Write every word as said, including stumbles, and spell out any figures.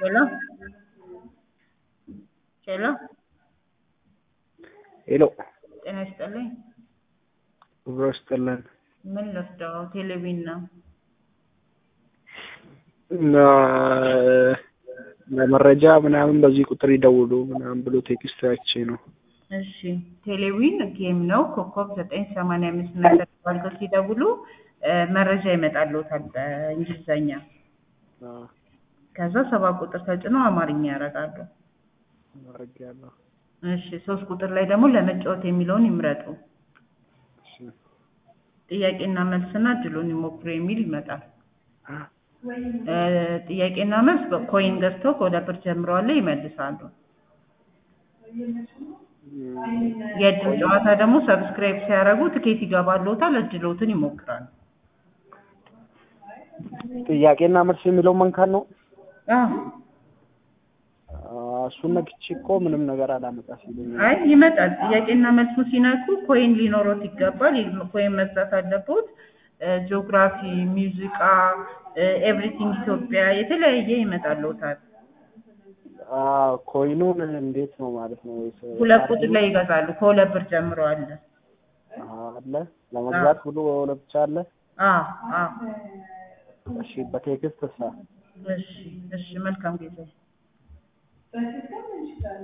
Hello? Hello? ሄሎ ጤና ይስጥልኝ። ብሮ ይስጥልን ምን ልርዳው? ቴሌቪዥን ነው። እና ለመረጃ ምናምን በዚህ ቁጥር ይደውሉ ምናምን ብሎ ቴክስት አይቼ ነው። እሺ ቴሌቪዥን ጌም ነው። ኮከብ ዘጠኝ ሰማንያ አምስት እና ተባልከው ሲደውሉ መረጃ ይመጣልዎታል በእንግሊዘኛ። አዎ ከዛ ሰባት ቁጥር ተጭነው አማርኛ ያደርጋሉ። አድርጌያለሁ። እሺ ሶስት ቁጥር ላይ ደግሞ ለመጫወት የሚለውን ይምረጡ። እሺ ጥያቄና መልስና እድሉን ይሞክሩ የሚል ይመጣል። እ ጥያቄና መልስ በኮይን ገዝተው ከሁለት ብር ጀምሮ አለ ይመልሳሉ። የእድል ጨዋታ ደግሞ ሰብስክራይብ ሲያደርጉ ትኬት ይገባልዎታል፣ እድልዎትን ይሞክራሉ። ጥያቄና መልስ የሚለው መንካት ነው። አዎ እሱን ነክቼ እኮ ምንም ነገር አላመጣ ሲለኝ አይ ይመጣል። ጥያቄና መልሱ ሲነኩ ኮይን ሊኖሮት ይገባል። ኮይን መግዛት አለቦት። ጂኦግራፊ፣ ሙዚቃ፣ ኤቭሪቲንግ ኢትዮጵያ የተለያየ ይመጣልዎታል። አዎ ኮይኑን እንዴት ነው ማለት ነው? ሁለት ቁጥር ላይ ይገዛሉ። ከሁለት ብር ጀምሮ አለ። አለ ለመግዛት ብሎ ሁለት ብቻ አለ። አዎ አዎ እሺ በቴክስት ሳ እሺ እሺ መልካም ጊዜ